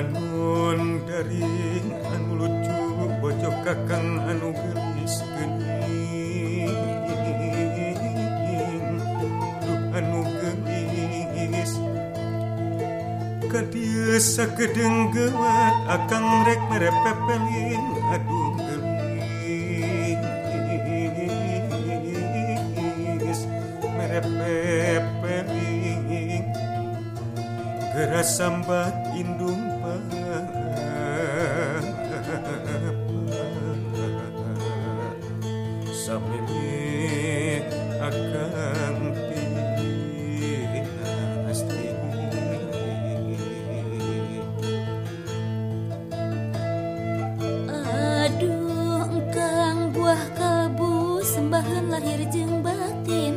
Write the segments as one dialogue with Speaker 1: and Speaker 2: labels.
Speaker 1: Anon dari anu lucu bojok kakang anu gelis geuning duh anu gelis ka dieu sakedeung geuwat akang rek mere pepeling aduh gelis mere pepeling geras sambat indung sameme akang pinasti
Speaker 2: aduh engkang buah kalbu sembahan lahir jeung batin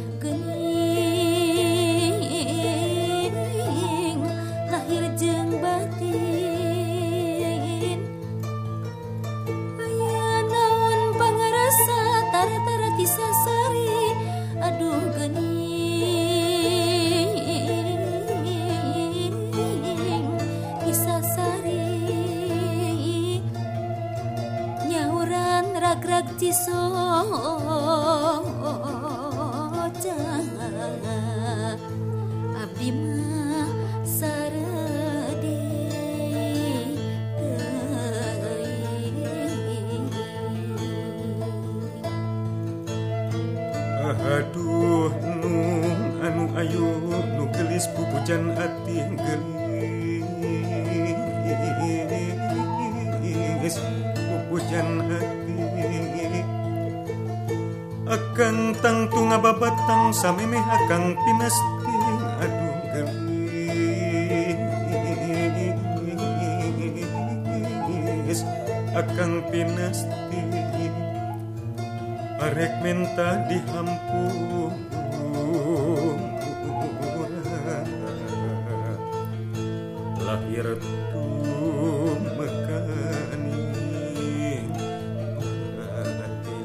Speaker 2: geuning lahir jeung batin aya naon pangarasa tara-tara kisah sari aduh geuning kisah sari nyauran rag-rag cisoca abdi mah sarede
Speaker 1: aduh nun anu ayu nu gelis pupujan ati gelis pupujan hati akang tangtung ababatang samemeh akang pinasti aduh gelis akang pinasti arek menta dihampura lahir tu mekani hati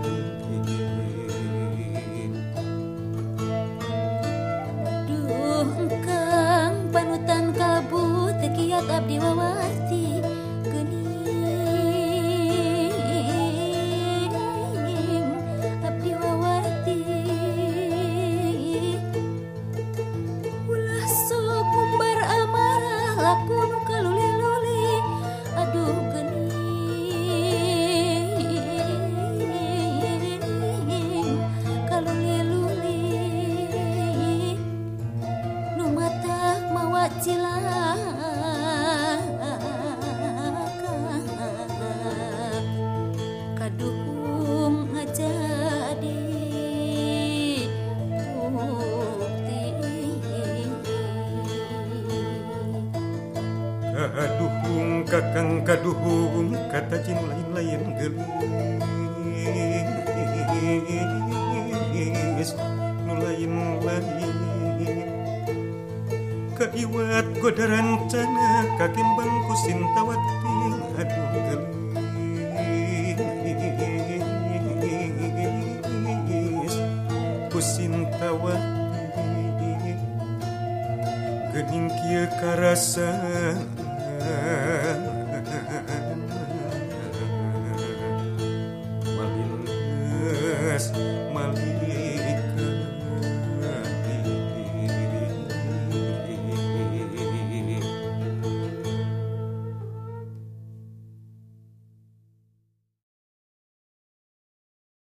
Speaker 2: duh engkang panutan kalbu teu kiat abdi wawarti kaduhung ngajadi bukti
Speaker 1: kaduhung kakang kaduhung kata jin lain-lain gelis nu lain-lain kaiwat godaran cana kakimbang kusintawati aduh gelis kusintawati geuning kieu karasa